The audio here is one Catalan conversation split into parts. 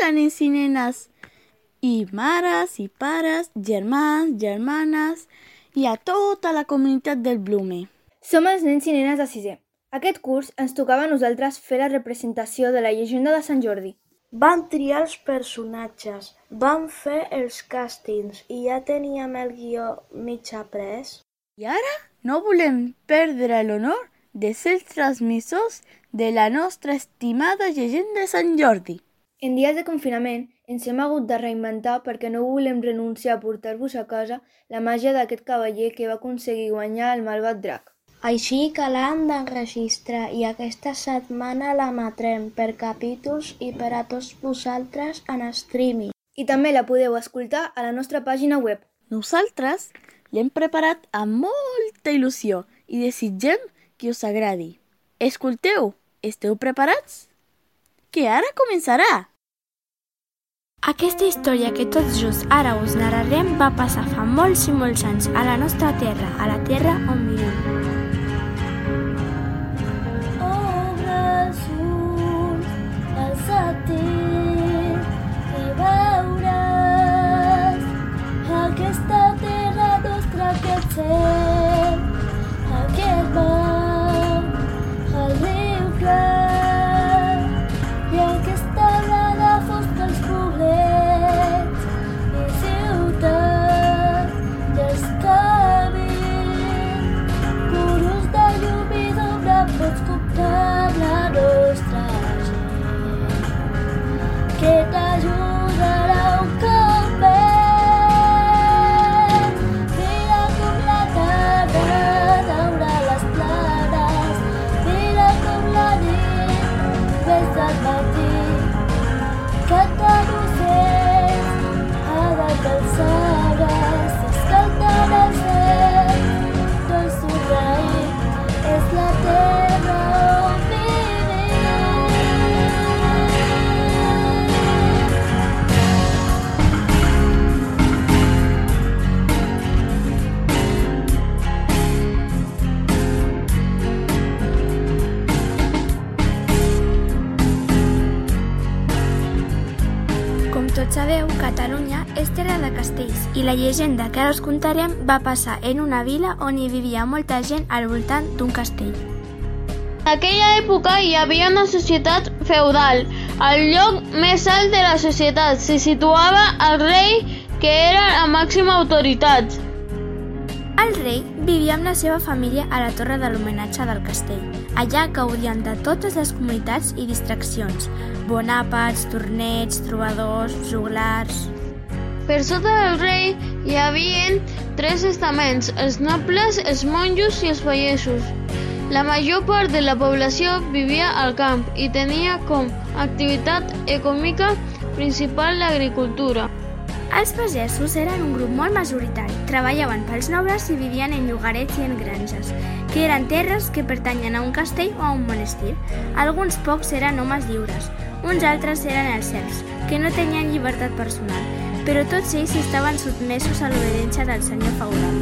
Hola, nens i nenes, i mares i pares, germans, germanes i a tota la comunitat del Blume. Som els nens i nenes de sisè. Aquest curs ens tocava a nosaltres fer la representació de la llegenda de Sant Jordi. Vam triar els personatges, vam fer els càstings i ja teníem el guió mig après. I ara no volem perdre l'honor de ser els transmissors de la nostra estimada llegenda de Sant Jordi. En dies de confinament ens hem hagut de reinventar perquè no volem renunciar a portar-vos a casa la màgia d'aquest cavaller que va aconseguir guanyar el malvat drac. Així que l'hem d'enregistrar i aquesta setmana l'emetrem per capítols i per a tots vosaltres en streaming. I també la podeu escoltar a la nostra pàgina web. Nosaltres l'hem preparat amb molta il·lusió i desitgem que us agradi. Escolteu, esteu preparats? Que ara començarà! Aquesta història que tots just ara us narrarem va passar fa molts i molts anys a la nostra terra, a la terra on vivim. Obre els ulls, alça-te'n i veuràs aquesta terra nostra, aquest cel, aquest mar, el riu clar i aquesta blada fosca els poblets i ciutat i els camins curus de llum i d'ombra. Pots comptar amb la nostra gent que t'ajudarà un cop més. Mira com la tarda daura les clares, mira com la nit des del matí canten ocells a dalt dels arbres, s'escalden el cel, tot somraït és la terra on vivim. Com tots sabeu, Catalunya és terra de castells i la llegenda que ara us contarem va passar en una vila on hi vivia molta gent al voltant d'un castell. En aquella època hi havia una societat feudal. Al lloc més alt de la societat s'hi situava el rei, que era la màxima autoritat. El rei vivia amb la seva família a la torre de l'homenatge del castell. Allà gaudien de totes les comunitats i distraccions: bonàpats, torneigs, trobadors, joglars. Per sota del rei hi havia 3 estaments: els nobles, els monjos i els pagesos. La major part de la població vivia al camp i tenia com activitat econòmica principal l'agricultura. Els pagesos eren un grup molt majoritari, treballaven pels nobles i vivien en llogarets i en granges, que eren terres que pertanyen a un castell o a un monestir. Alguns pocs eren homes lliures, uns altres eren els serfs, que no tenien llibertat personal, però tots ells estaven sotmesos a l'obediència del senyor feudal.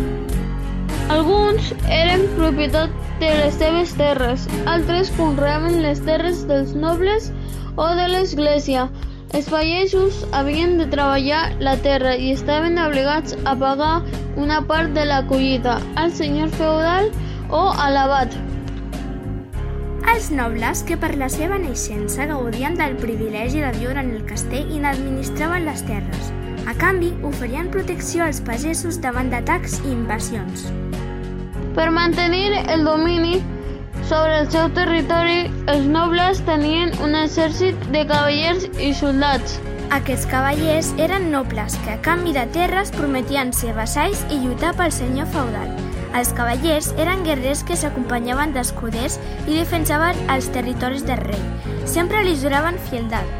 Alguns eren propietat de les seves terres, altres conreaven les terres dels nobles o de l'església. Els pagesos havien de treballar la terra i estaven obligats a pagar una part de la collita al senyor feudal o a l'abat. Els nobles, que per la seva naixença gaudien del privilegi de viure en el castell i n'administraven les terres. A canvi, oferien protecció als pagesos davant d'atacs i invasions. Per mantenir el domini sobre el seu territori, els nobles tenien un exèrcit de cavallers i soldats. Aquests cavallers eren nobles que, a canvi de terres, prometien ser vassalls i lluitar pel senyor feudal. Els cavallers eren guerrers que s'acompanyaven d'escuders i defensaven els territoris del rei. Sempre li juraven fieldad.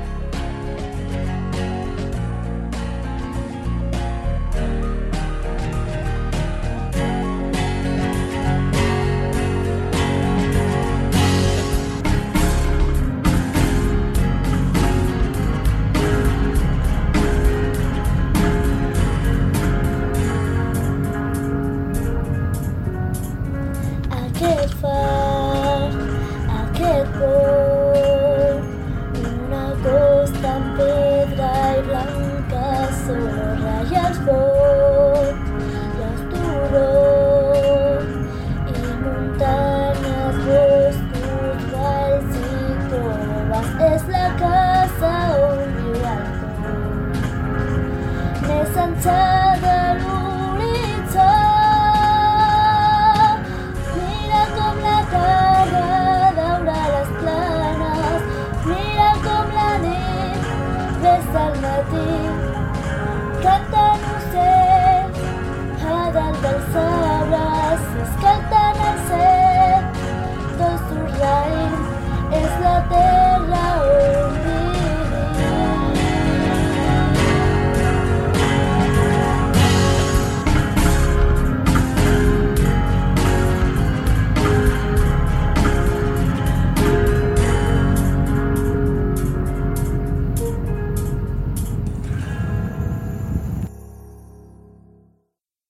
Aquest far, aquest pont, una costa amb pedra sorra i els bous.